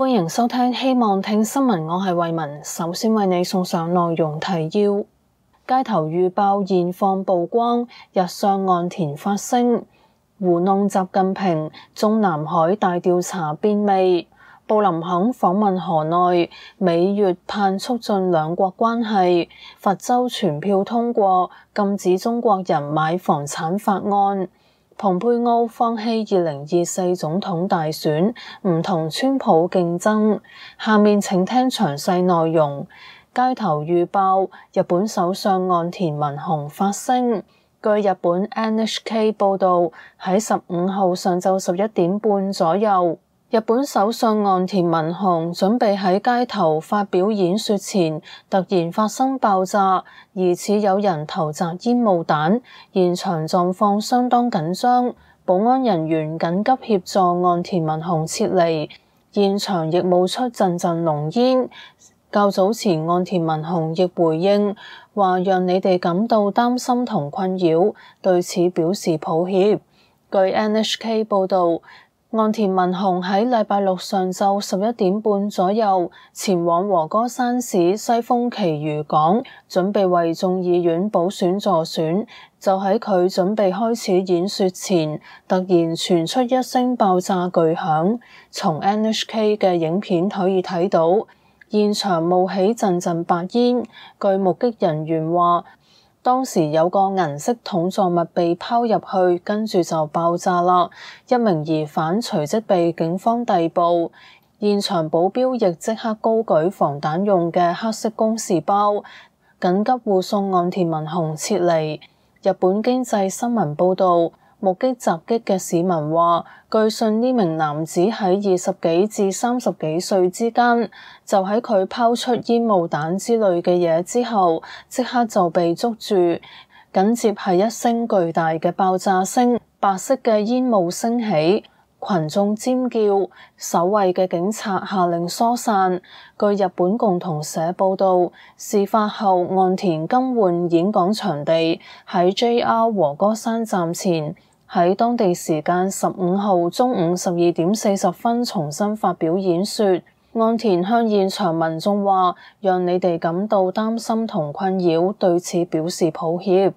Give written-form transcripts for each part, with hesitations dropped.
歡迎收聽希望聽新聞，我係慧雯。首先為你送上內容提要：街頭預爆現況曝光，日上岸田發聲，糊弄習近平，中南海大調查變味。布林肯訪問河內，美越盼促進兩國關係。佛州全票通過禁止中國人買房產法案。蓬佩奧放棄2024總統大選，唔同川普競爭。下面請聽詳細內容。街頭預爆，日本首相岸田文雄發聲。據日本 NHK 報導，喺15號上晝11點半左右，日本首相岸田文雄準備喺街頭發表演說前，突然發生爆炸，疑似有人投擲煙霧彈，現場狀況相當緊張，保安人員緊急協助岸田文雄撤離，現場亦冒出陣陣濃煙。較早前岸田文雄亦回應話，讓你哋感到擔心同困擾，對此表示抱歉。據 NHK 報導，岸田文雄喺禮拜六上晝11點半左右前往和歌山市西豐埼漁港，準備為眾議院補選助選。就喺佢準備開始演說前，突然傳出一聲爆炸巨響。從 NHK 嘅影片可以睇到，現場冒起陣陣白煙。據目擊人員話，當時有個銀色桶狀物被拋入去，跟住就爆炸啦。一名疑犯隨即被警方逮捕，現場保鏢亦即刻高舉防彈用嘅黑色公事包，緊急護送岸田文雄撤離。日本經濟新聞報導，目擊襲擊嘅市民話，據信呢名男子喺20幾至30幾歲之間，就喺佢拋出煙霧彈之類嘅嘢之後，即刻就被捉住，緊接係一聲巨大嘅爆炸聲，白色嘅煙霧升起，群眾尖叫，守衛嘅警察下令疏散。據日本共同社報導，事發後岸田更換演講場地，喺 JR 和歌山站前，喺當地時間15號中午12點40分重新發表演說。岸田向現場民眾話，讓你哋感到擔心同困擾，對此表示抱歉。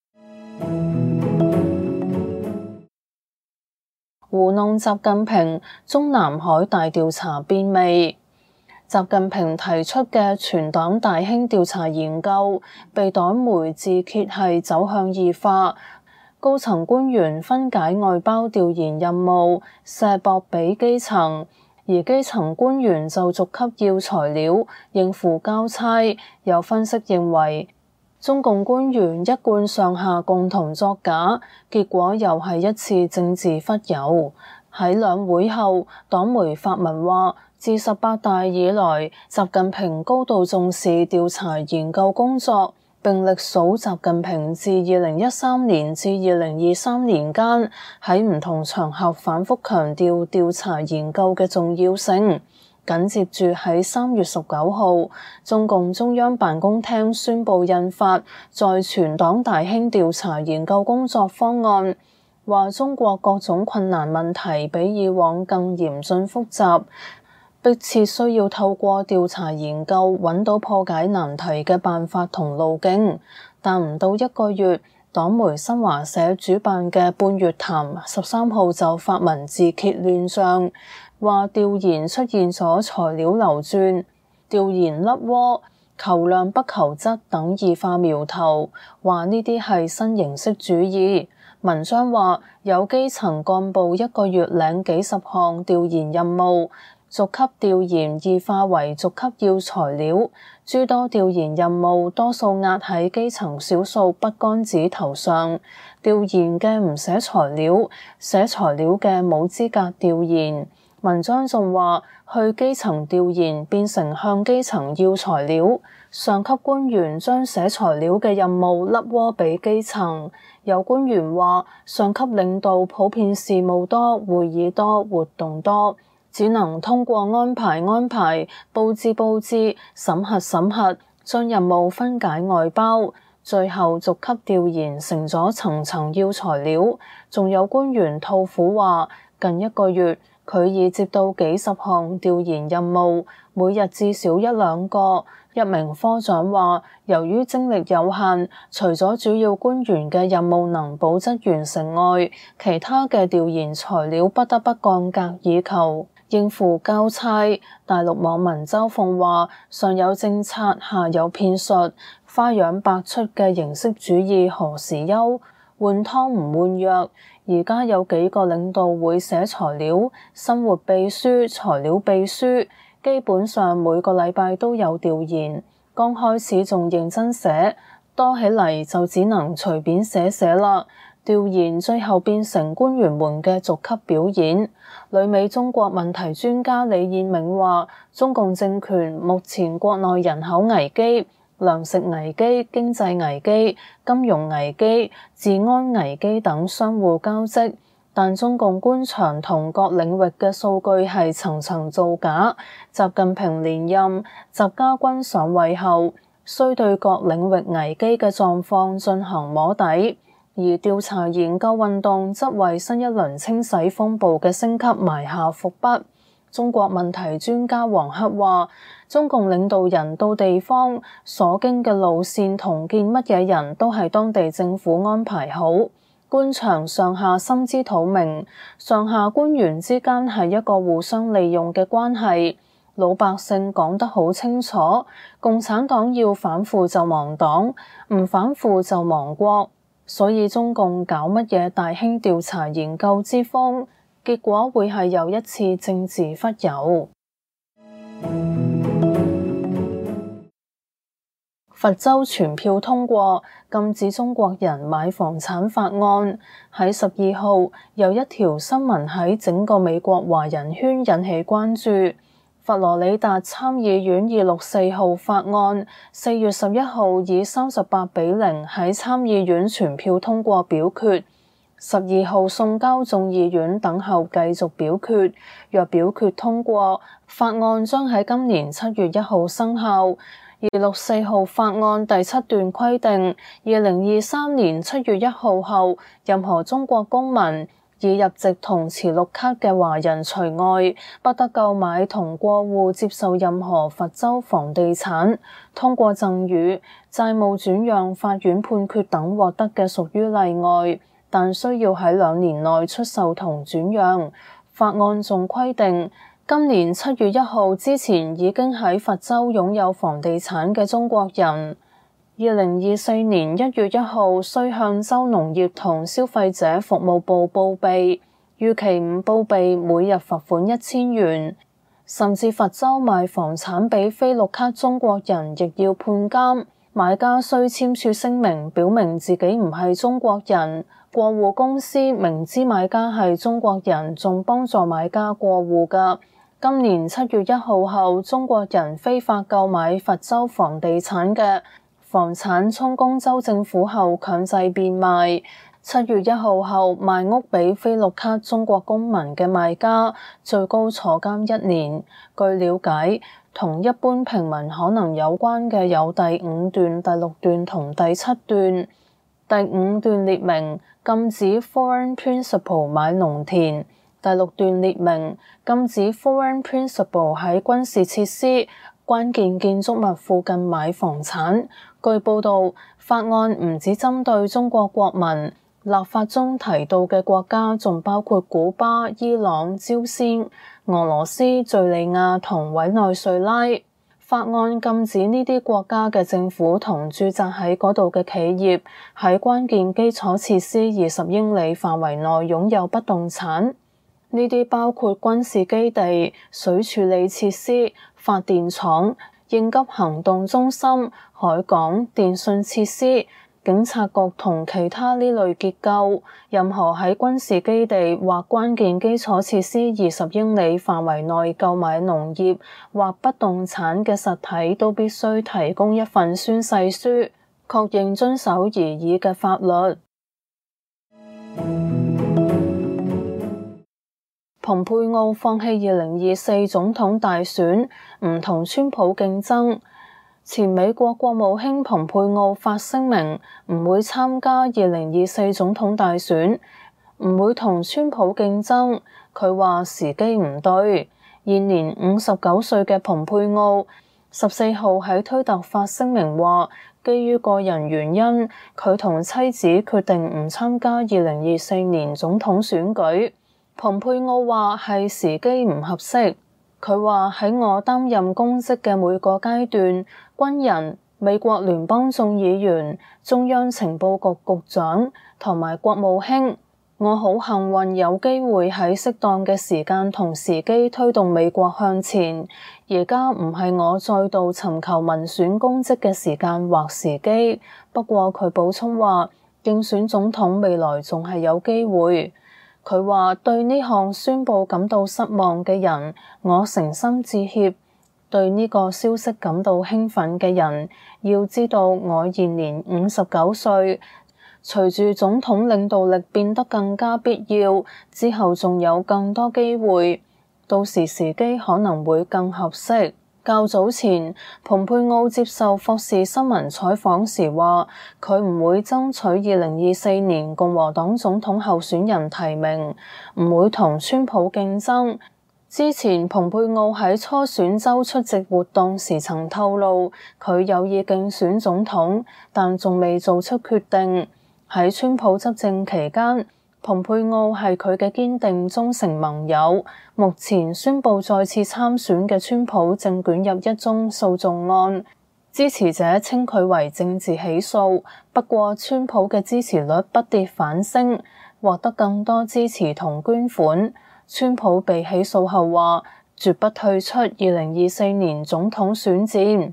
糊弄習近平，中南海大調查變味。習近平提出嘅全黨大興調查研究，被黨媒自揭係走向異化，高層官員分解外包調研任務，卸膊俾基層，而基層官員就逐級要材料，應付交差。有分析認為，中共官員一貫上下共同作假，結果又係一次政治忽悠。喺兩會後，黨媒發文話，自18大以來，習近平高度重視調查研究工作，並歷數習近平自2013年至2023年間喺唔同場合反覆強調調查研究嘅重要性。緊接住喺3月19號，中共中央辦公廳宣布印發在全黨大興調查研究工作方案，話中國各種困難問題比以往更嚴峻複雜，迫切需要透過調查研究揾到破解難題嘅辦法同路徑。但唔到一個月，黨媒新華社主辦嘅半月談13號就發文自揭亂象，話調研出現咗材料流轉、調研甩鍋、求量不求質等異化苗頭，話呢啲係新形式主義。文章話，有基層幹部一個月領幾十項調研任務，逐級調研異化為逐級要材料，諸多調研任務多數壓喺基層少數筆桿子頭上，調研嘅唔寫材料，寫材料嘅冇資格調研。文章仲話，去基層調研變成向基層要材料，上級官員將寫材料嘅任務甩鍋俾基層。有官員話，上級領導普遍事務多、會議多、活動多，只能通過安排、佈置、審核，將任務分解外包，最後逐級調研成咗層層要材料。仲有官員吐苦話，近一個月， 佢已接到幾十項調研任務，每日至少一兩個。一名科長話，由於精力有限，除咗主要官員嘅任務能保質完成外，其他嘅調研材料不得不降格以求，應付交差。大陸網民周鳳話，上有政策，下有騙術，花樣百出嘅形式主義何時休？換湯唔換藥。而家有幾個領導會寫材料，生活秘書、材料秘書，基本上每個禮拜都有調研。剛開始仲認真寫，多起嚟就只能隨便寫寫啦。調研最後變成官員們嘅逐級表演。旅美中國問題專家李燕銘話，中共政權目前國內人口危機、糧食危機、經濟危機、金融危機、治安危機等相互交織，但中共官場同各領域嘅數據係層層造假。習近平連任，習家軍上位後，需對各領域危機嘅狀況進行摸底，而調查研究運動則為新一輪清洗風暴嘅升級埋下伏筆。中國問題專家王克話，中共領導人到地方所經嘅路線同見乜嘢人都係當地政府安排好，官場上下心知肚明，上下官員之間係一個互相利用嘅關係。老百姓講得好清楚，共產黨要反腐就亡黨，唔反腐就亡國，所以中共搞乜嘢大興調查研究之風，結果會係又一次政治忽悠。佛州全票通過禁止中國人買房產法案。喺12號，有一條新聞喺整個美國華人圈引起關注。佛羅里達參議院264號法案4月11號以38-0喺參議院全票通過表決。12號送交眾議院等候繼續表決。若表決通過，法案將喺今年7月1號生效。264號法案第7段規定，2023年7月1號後，任何中國公民已入籍同持綠卡嘅華人除外，不得購買同過戶接受任何佛州房地產。通過贈與、債務轉讓、法院判決等獲得嘅屬於例外，但需要喺2年內出售同轉讓。法案仲規定，今年7月1號之前已經喺佛州擁有房地產嘅中國人，2024年1月1號須向州農業同消費者服務部報備，逾期唔報備每日罰款1000元。甚至佛州賣房產俾非綠卡中國人亦要判監，買家需簽署聲明表明自己唔係中國人。過戶公司明知買家係中國人，仲幫助買家過戶㗎。今年7月1號後，中國人非法購買佛州房地產嘅房產充公州政府後強制變賣。7月1號後賣屋俾非綠卡中國公民嘅賣家，最高坐監1年。據了解，同一般平民可能有關嘅有第5段、第6段同第7段。第5段列明禁止 foreign principal 買農田。第6段列明禁止 foreign principal 喺軍事設施、關鍵建築物附近買房產。據報導，法案唔只針對中國國民，立法中提到嘅國家仲包括古巴、伊朗、朝鮮、俄羅斯、敘利亞同委內瑞拉。法案禁止呢啲國家嘅政府同駐紮喺嗰度嘅企業喺關鍵基礎設施20英里範圍內擁有不動產。呢啲包括軍事基地、水處理設施、發電廠、應急行動中心、海港、電訊設施、警察局同其他呢類結構。任何喺軍事基地或關鍵基礎設施20英里範圍內購買農業或不動產嘅實體都必須提供一份宣誓書，確認遵守擬議嘅法律。蓬佩奧放棄2024總統大選，唔同川普競爭。前美國國務卿蓬佩奧發聲明唔會參加2024總統大選， 唔會同川普競爭。佢話時機唔對。現年59歲嘅蓬佩奧14號喺推特發聲明話，基於個人原因，佢同妻子決定唔參加2024年總統選舉。蓬佩奧話係時機唔合適。佢話喺我擔任公職嘅每個階段，軍人、美國聯邦眾議員、中央情報局局長同埋國務卿，我好幸運有機會喺適當嘅時間同時機推動美國向前。而家唔係我再度尋求民選公職嘅時間或時機。不過佢補充話，競選總統未來仲係有機會。佢話對呢項宣佈感到失望嘅人，我誠心致歉；對呢個消息感到興奮嘅人，要知道我現年59歲。隨住總統領導力變得更加必要，之後仲有更多機會，到時時機可能會更合適。較早前，蓬佩奧接受霍士新聞採訪時話，佢唔會爭取2024年共和黨總統候選人提名，唔會同川普競爭。之前，蓬佩奧喺初選週出席活動時曾透露，佢有意競選總統，但仲未做出決定。喺川普執政期間，蓬佩奧係佢嘅堅定忠誠盟友。目前宣布再次參選嘅川普正捲入一宗訴訟案，支持者稱佢為政治起訴。不過川普嘅支持率不跌反升，獲得更多支持同捐款。川普被起訴後話，絕不退出2024年總統選戰。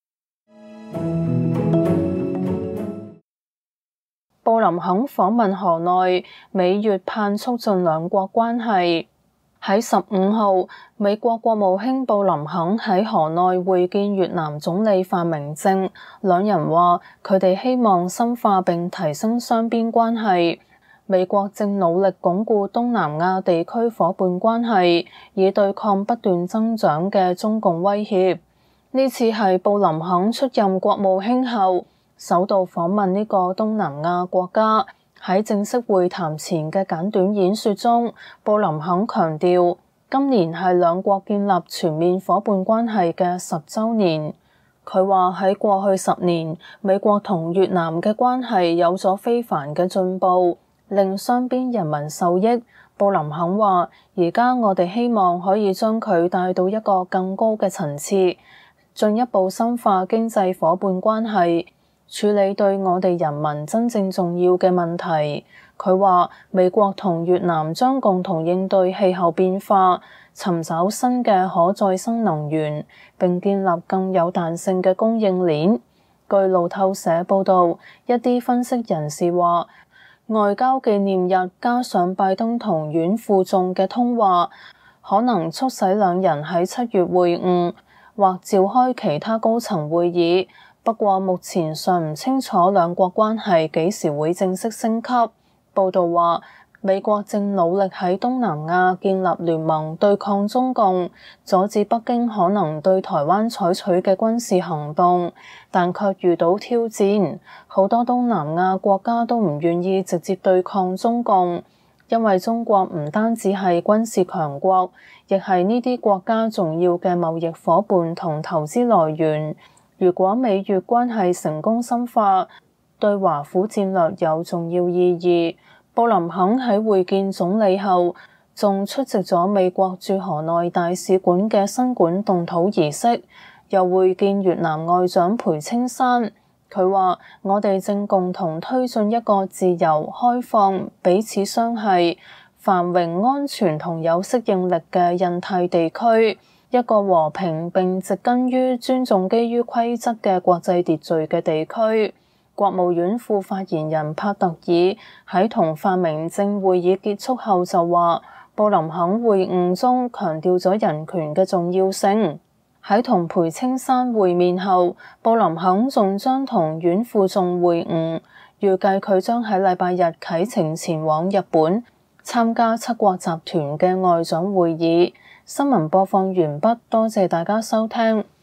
布林肯訪問河內，美越盼促進兩國關係。喺15號，美國國務卿布林肯喺河內會見越南總理范明政，兩人話佢哋希望深化並提升雙邊關係。美國正努力鞏固東南亞地區夥伴關係，以對抗不斷增長嘅中共威脅。呢次係布林肯出任國務卿後首度訪問呢個東南亞國家。喺正式會談前嘅簡短演說中，布林肯強調，今年係兩國建立全面夥伴關係嘅10週年。佢話喺過去10年，美國同越南嘅關係有咗非凡嘅進步，令雙邊人民受益。布林肯話，而家我哋希望可以將佢帶到一個更高嘅層次，進一步深化經濟夥伴關係，處理對我哋人民真正重要嘅問題。佢話美國同越南將共同應對氣候變化，尋找新嘅可再生能源，並建立更有彈性嘅供應鏈。據路透社報導，一啲分析人士話，外交紀念日加上拜登同阮富仲嘅通話，可能促使兩人喺7月會晤，或召開其他高層會議。不過目前尚唔清楚兩國關係幾時會正式升級。報導話，美國正努力喺東南亞建立聯盟對抗中共，阻止北京可能對台灣採取嘅軍事行動，但卻遇到挑戰。好多東南亞國家都唔願意直接對抗中共，因為中國唔單止係軍事強國，亦係呢啲國家重要嘅貿易夥伴同投資來源。如果美越關係成功深化，對華府戰略有重要意義。布林肯喺會見總理後，仲出席咗美國駐河內大使館嘅新館動土儀式，又會見越南外長裴青山。佢話：我哋正共同推進一個自由、開放、彼此相繫、繁榮、安全同有適應力嘅印太地區。一個和平並植根於尊重基於規則嘅國際秩序嘅地區。國務院副發言人帕特爾喺同范明政會議結束後就話，布林肯會晤中強調咗人權嘅重要性。喺同裴青山會面後，布林肯仲將同阮富仲會晤，預計佢將喺禮拜日啟程前往日本參加七國集團嘅外長會議。新聞播放完畢，多謝大家收聽。